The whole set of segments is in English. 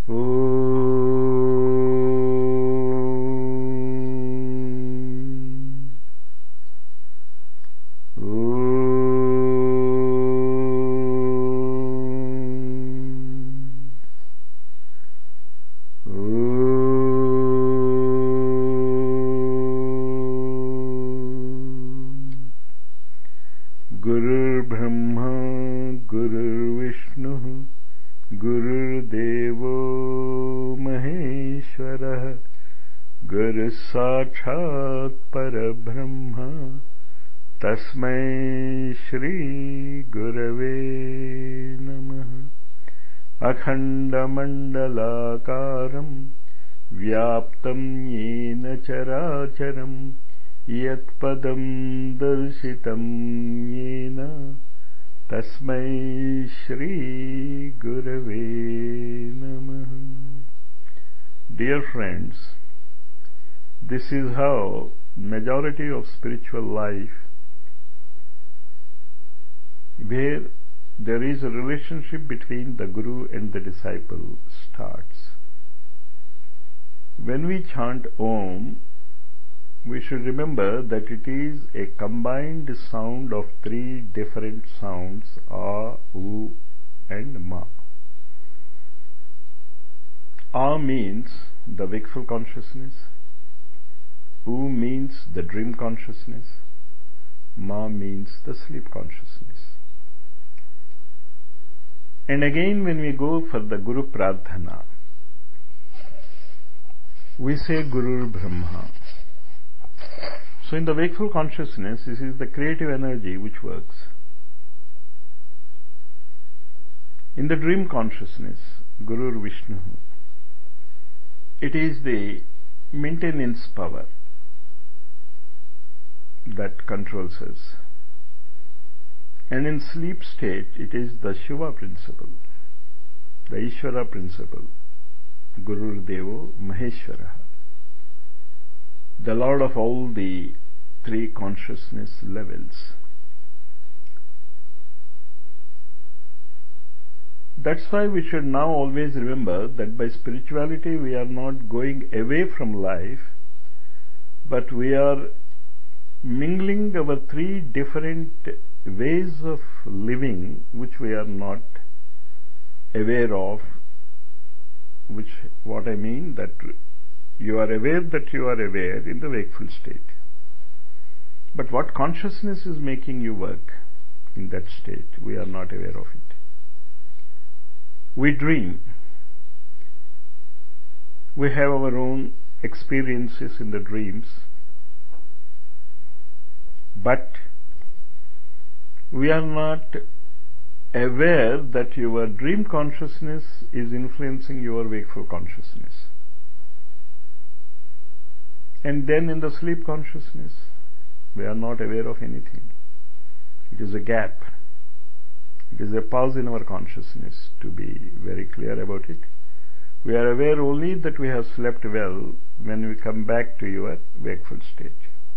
गुरुर्ब्रह्मा गुरुर्विष्णुः गुरुर्देवो महेश्वरः गुरुसाक्षात् परब्रह्म तस्मै श्री गुरवे नमः। अखण्डमण्डलाकारं व्याप्तं येन चराचरं यत्पदं दर्शितं येन तस्मै श्री गुरवे नमः। Dear friends, this is how majority of spiritual life, where there is a relationship between the Guru and the disciple, starts. When we chant Om, we should remember that it is a combined sound of three different sounds, A, U and Ma. A means the wakeful consciousness, U means the dream consciousness, Ma means the sleep consciousness. And again, when we go for the Guru Pradhana, we say Gurur Brahma. So in the wakeful consciousness, this is the creative energy which works. In the dream consciousness, Gurur Vishnu, it is the maintenance power that controls us. And in sleep state, it is the Shiva principle, the Ishvara principle, Gurur Devo Maheshwara, the Lord of all the three consciousness levels. That's why we should now always remember that by spirituality we are not going away from life, but we are mingling our three different ways of living which we are not aware of. Which, what I mean, that you are aware that you are aware in the wakeful state. But what consciousness is making you work in that state, we are not aware of it. We dream. We have our own experiences in the dreams. But we are not aware that your dream consciousness is influencing your wakeful consciousness. And then in the sleep consciousness, we are not aware of anything. It is a gap. It is a pause in our consciousness, to be very clear about it. We are aware only that we have slept well when we come back to your wakeful state.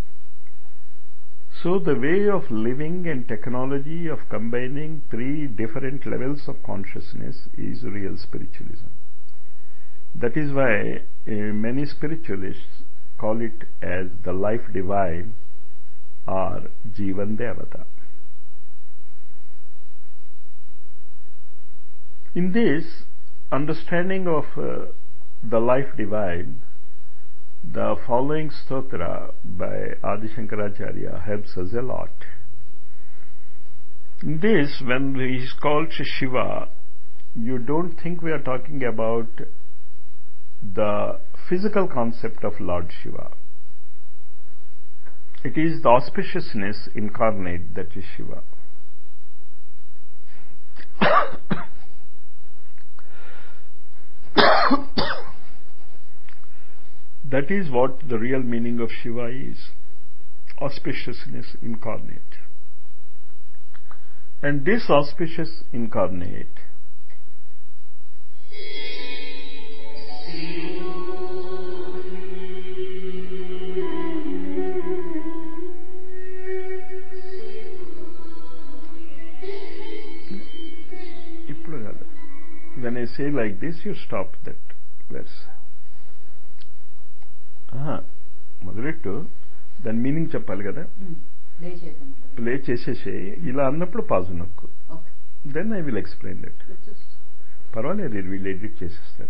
So the way of living and technology of combining three different levels of consciousness is real spiritualism. That is why many spiritualists call it as the life divine or Jivan Devata. In this understanding of the life divine, the following stotra by Adi Shankaracharya helps us a lot. In this, when he is called Shiva, you don't think we are talking about the physical concept of Lord Shiva. It is the auspiciousness incarnate that is Shiva. That is what the real meaning of Shiva is, auspiciousness incarnate. And this auspicious incarnate when I say like this, you stop that verse. మొదలెట్టు, దాని meaning చెప్పాలి కదా. Play చేసేసి ఇలా అన్నప్పుడు pause నొక్కు. Then I will explain that. పర్వాలేదు, వీళ్ళు edit చేసేస్తారు.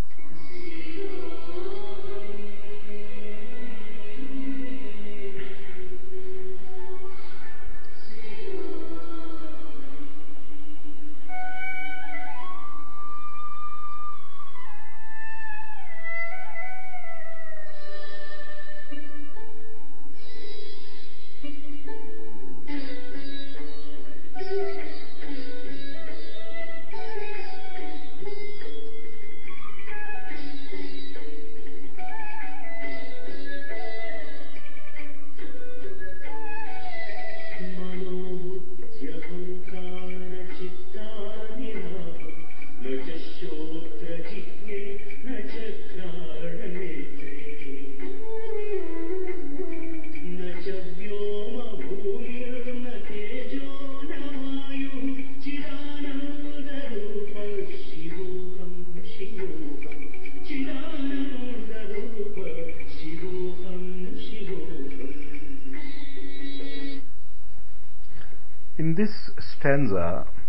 In this stanza,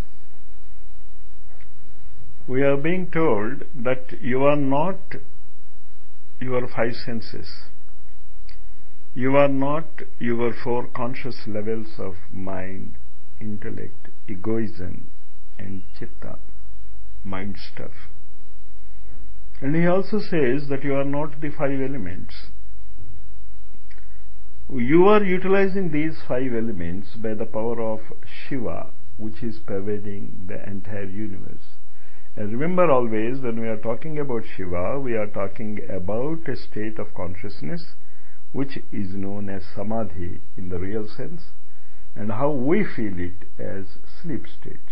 we are being told that you are not your five senses. You are not your four conscious levels of mind, intellect, egoism, and chitta, mind stuff. And he also says that you are not the five elements. You are utilizing these five elements by the power of Shiva, which is pervading the entire universe. And remember always, when we are talking about Shiva, we are talking about a state of consciousness which is known as Samadhi in the real sense, and how we feel it as sleep state.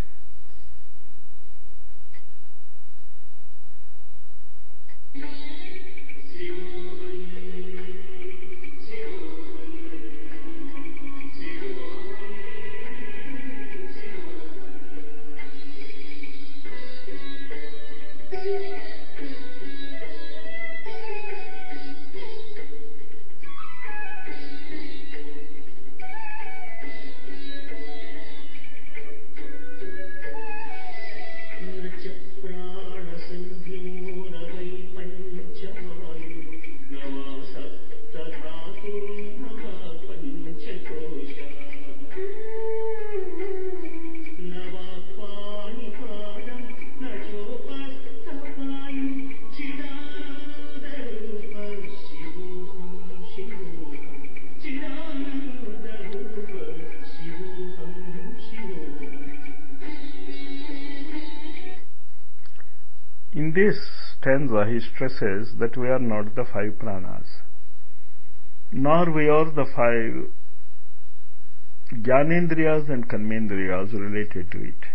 In this stanza, he stresses that we are not the five pranas, nor we are the five Jnanendriyas and Karmendriyas related to it.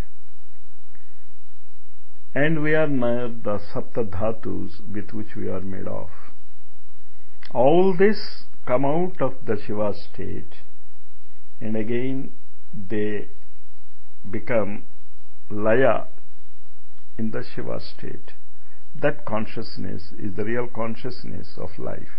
And we are not the Sapta Dhatus with which we are made of. All this come out of the Shiva state, and again they become Laya in the Shiva state. That consciousness is the real consciousness of life.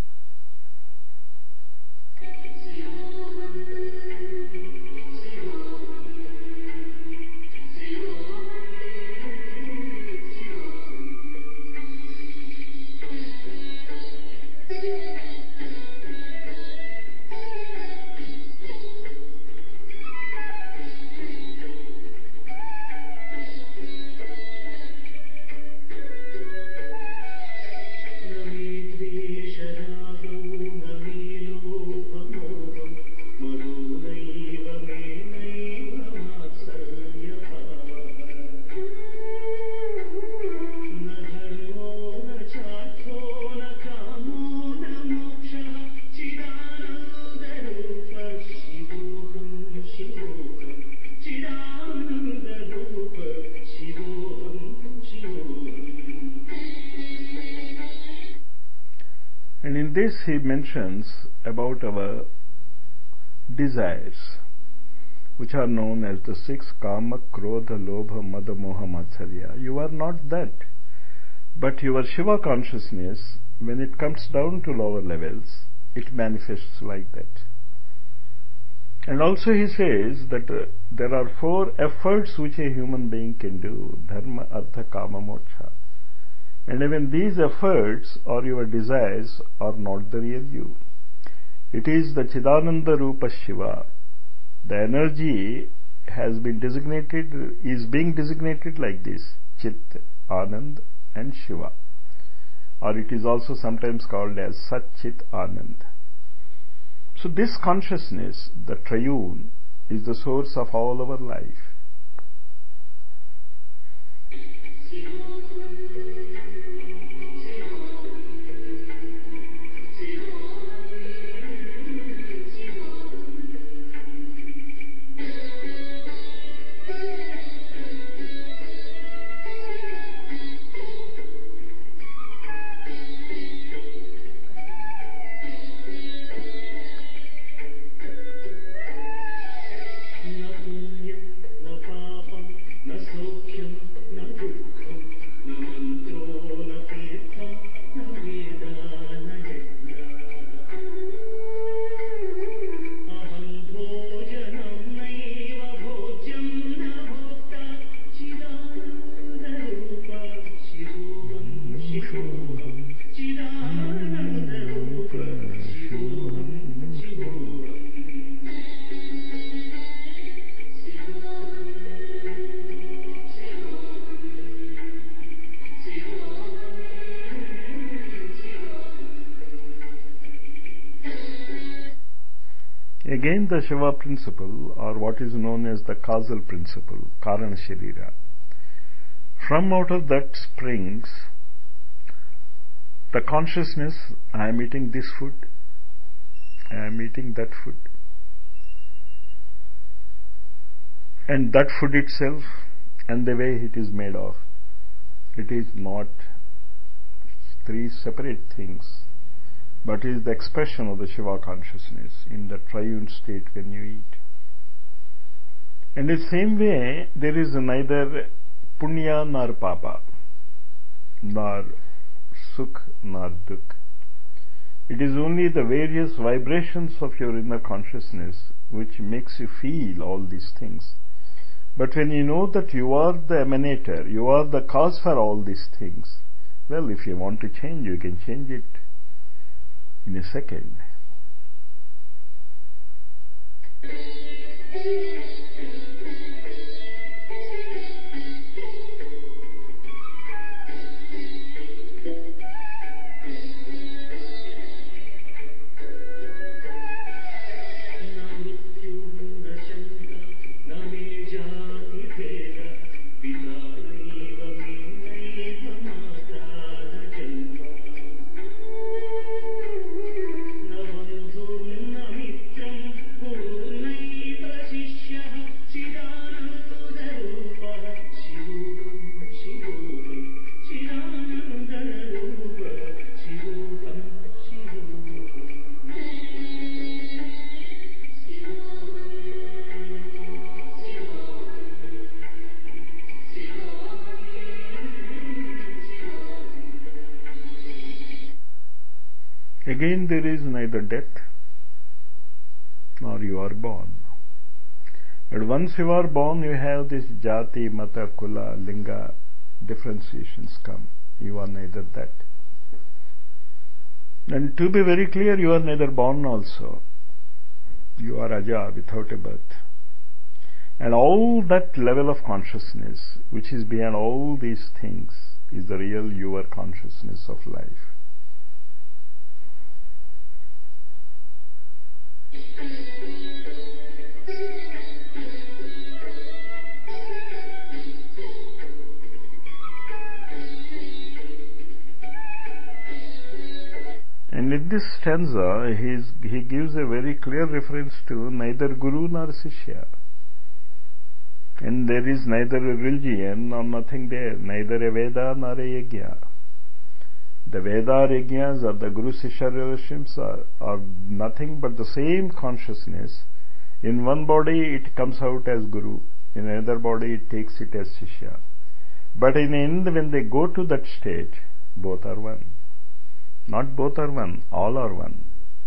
And in this he mentions about our desires. which are known as the six kama, krodha, lobha, mada, moha, matsarya. You are not that. But your Shiva consciousness, when it comes down to lower levels, it manifests like that. And also he says that there are four efforts which a human being can do: dharma, artha, kama, moksha. And even these efforts or your desires are not the real you. It is the Chidananda Rupa Shiva. The energy has been designated, is being designated like this: Chit, Anand and Shiva. Or it is also sometimes called as Sat Chit Anand. So this consciousness, the triune, is the source of all our life. Again, the Shiva principle, or what is known as the causal principle, Karana Sharira. From out of that springs the consciousness: I am eating this food, I am eating that food. And that food itself and the way it is made of, it is not three separate things, but is the expression of the Shiva consciousness in the triune state when you eat. And in the same way, there is neither punya nor papa, nor sukh nor dukh. It is only the various vibrations of your inner consciousness which makes you feel all these things. But when you know that you are the emanator, you are the cause for all these things, well, if you want to change, you can change it in a second. Again, there is neither death nor you are born. But once you are born, you have this jati, mata, kula, linga differentiations come. You are neither that. And to be very clear, you are neither born also. You are aja, without a birth. And all that level of consciousness, which is beyond all these things, is the real your consciousness of life. And in this stanza, he gives a very clear reference to neither Guru nor Sishya. And there is neither a religion nor nothing there, neither a Veda nor a Yajna. The Veda or Yajnas or the Guru Sishya relationships are nothing but the same consciousness In one body it comes out as Guru, in another body it takes it as Shishya. But in the end, when they go to that state, both are one. Not both are one, all are one.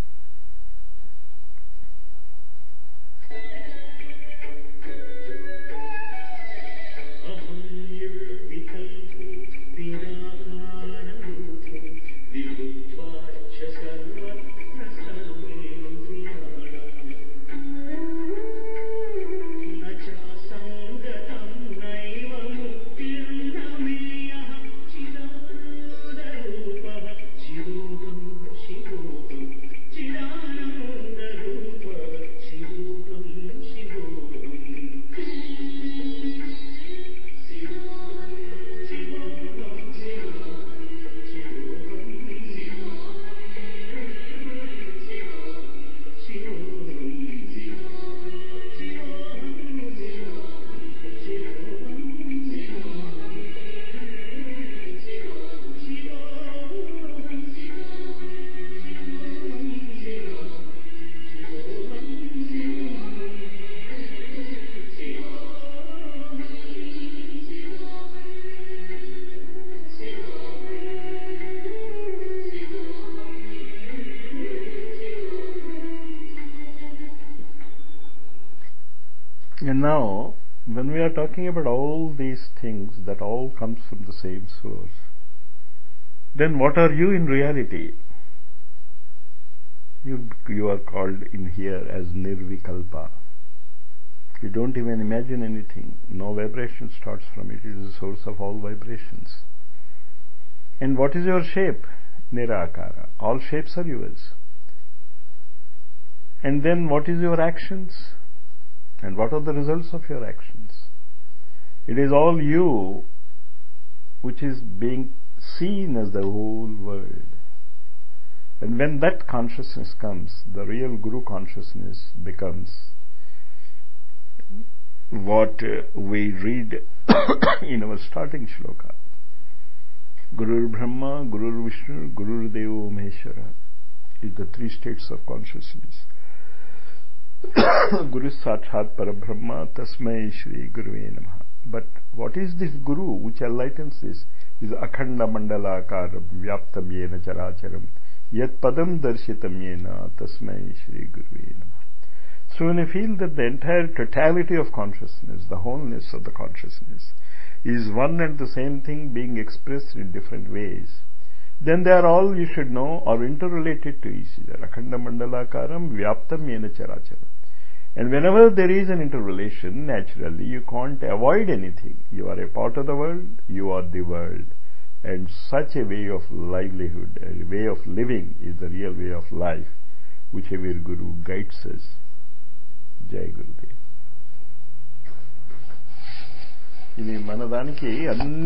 And now, when we are talking about all these things that all comes from the same source, then what are you in reality? You are called in here as Nirvikalpa. You don't even imagine anything. No vibration starts from it. It is the source of all vibrations. And what is your shape? Nirakara. All shapes are yours. And then what is your actions? And what are the results of your actions? It is all you which is being seen as the whole world. And when that consciousness comes, the real Guru consciousness becomes what we read in our starting shloka. Gurur Brahma, Gurur Vishnu, Gurur Devo Maheshwara is the three states of consciousness. Guru Sakshat Parabrahma Tasmai Shri Guruve Namaha. But what is this Guru which enlightens this? Is Akhanda Mandala Akara Vyaptam Yena Characharam Yat Padam Darshitam Yena Tasmai Shri Guruve Namaha. So when I feel that the entire totality of consciousness, the wholeness of the consciousness, is one and the same thing being expressed in different ways, then they are all, you should know, are interrelated to each other. Akhanda Mandalakaram Vyaptam Yena Characharam. And whenever there is an interrelation, naturally you can't avoid anything. You are a part of the world, you are the world. And such a way of livelihood, a way of living is the real way of life, which every Guru guides us. Jai Gurudev. ఇది మనదానికి